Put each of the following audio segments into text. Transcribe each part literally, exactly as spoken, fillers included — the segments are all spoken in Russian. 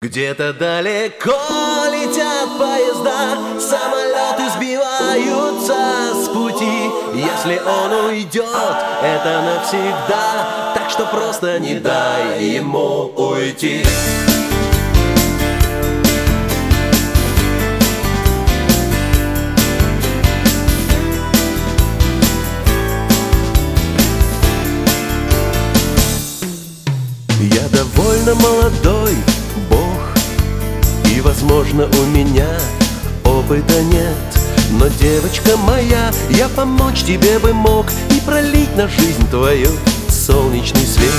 Где-то далеко летят поезда, самолеты сбиваются с пути. Если он уйдет, это навсегда, так что просто не дай ему уйти. Я довольно молодой бог, и, возможно, у меня опыта нет. Но, девочка моя, я помочь тебе бы мог и пролить на жизнь твою солнечный свет.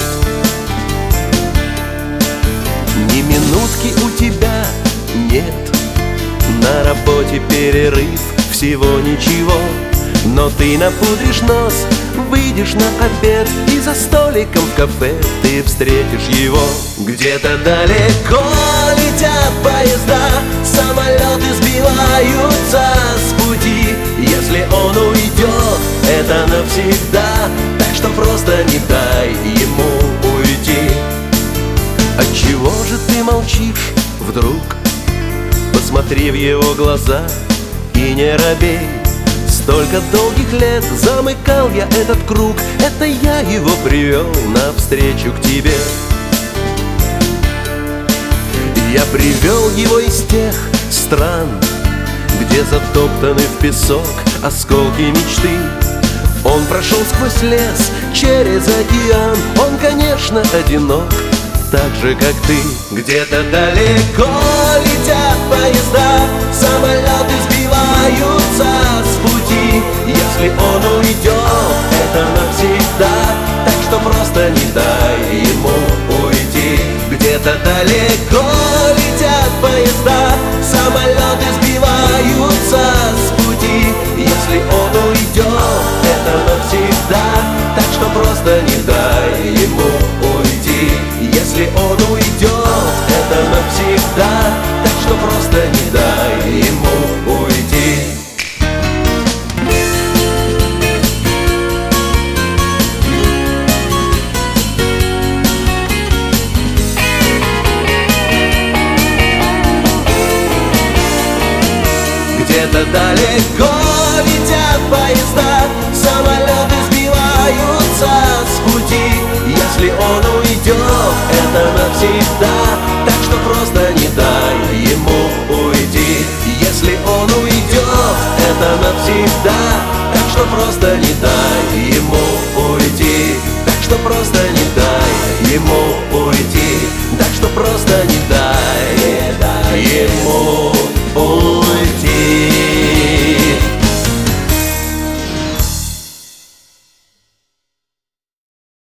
Ни минутки у тебя нет, на работе перерыв, всего ничего. Но ты напудришь нос, выйдешь на обед, и за столиком в кафе ты встретишь его. Где-то далеко летят поезда, самолеты сбиваются с пути. Если он уйдет, это навсегда, так что просто не дай ему уйти. Отчего же ты молчишь вдруг? Посмотри в его глаза и не робей. Столько долгих лет замыкал я этот круг, это я его привел навстречу к тебе. Я привел его из тех стран, где затоптаны в песок осколки мечты. Он прошел сквозь лес, через океан, он, конечно, одинок, так же, как ты. Где-то далеко летят поезда, самолеты сбиваются с пути. Если он уйдет, это навсегда, так что просто не дай ему уйти. Где-то далеко летят поезда, самолеты сбиваются с пути. Если он уйдет, это навсегда, так что просто не дай ему уйти. Если он уйдет, это навсегда, так что просто не дай ему уйти. Где-то далеко летят поезда, самолеты сбиваются с пути. Если он уйдет, это навсегда, так что просто не дай ему уйти. Если он уйдет, это навсегда, так что просто не дай ему уйти. Так что просто не дай ему уйти. Так что просто не дай ему уйти.